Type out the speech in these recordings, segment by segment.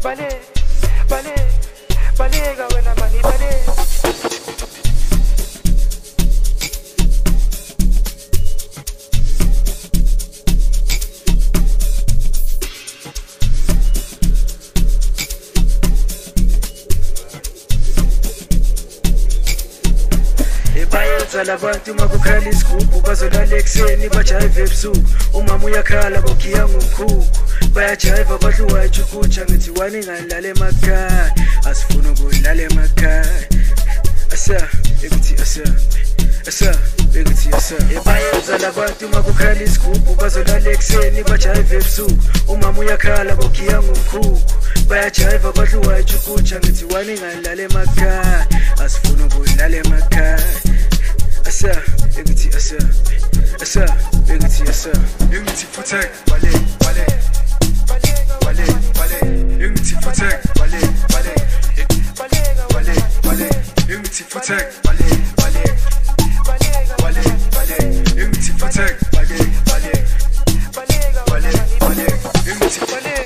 Balega when I'm money, bale. Bayenza labantu makukhala isigubhu bazolala ekuseni bajayive ebusuku umama uyakhala bogiya ngomkhukhu bayajayiva bahluwa ijukuja ngithi wani ngalala emakhaya asifuna ukulala emakhaya asa ekuthi asa ekuthi asa bayenza labantu makukhala isigubhu bazolala ekuseni bajayive ebusuku umama uyakhala bogiya ngomkhukhu bayajayiva bahluwa ijukuja ngithi wani ngalala emakhaya asifuna ukulala emakhaya asa ekuthi asa ekuthi asa ngithi futhek bale ngithi futhek bale ngithi futhek bale ngithi futhek bale ngithi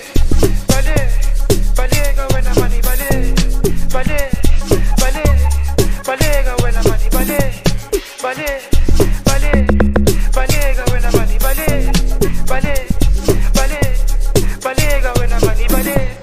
balega when I'm money balega when I'm money balega when I'm money balega when I'm money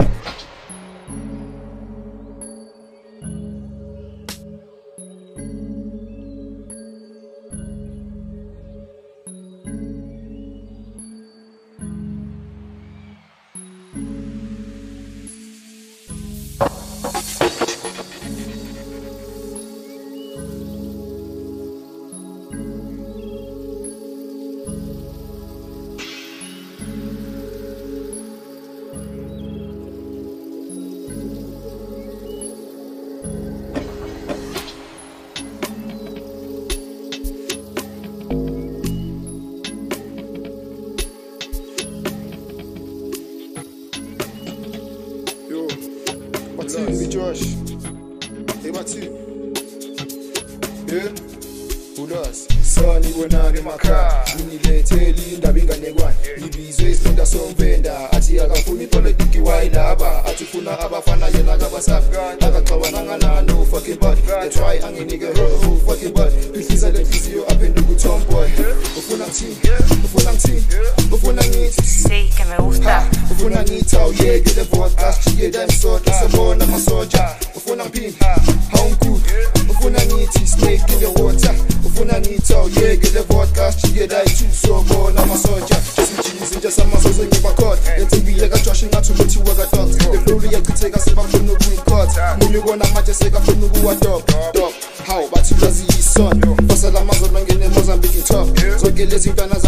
Be Josh. Hey, what's it? Yeah? Who does? Sonny wenake makhaya uniletheli indaba inganekwane ngibizwe isinda somvenda athi akafuna ipolitiki wayilaba athi funa abafana yena kabasafi akaxabananga nano fucking body they try anginike her whole fucking body ihliza lenhliziyo aphenduka uTomboy ufuna ngithi sí que me gusta ufuna ngithi awuyeke le vodka sijike damsoda sabona amasoja ufuna ngiphini how good ufuna ngithi snake in the water ufuna ngithi awuyeke le vodka sijike dayithi sobona amasoja sijike nje samasoza ngibakhoda lentibile kaJosh ngathi ukuthi weka dogs the glory yakutheka sebafuna ukuyikhoda ngibona manje sekafuna ukuwadop how bathi lazi son fasala amazolo ngene Mozambique top zonke lezi ntwana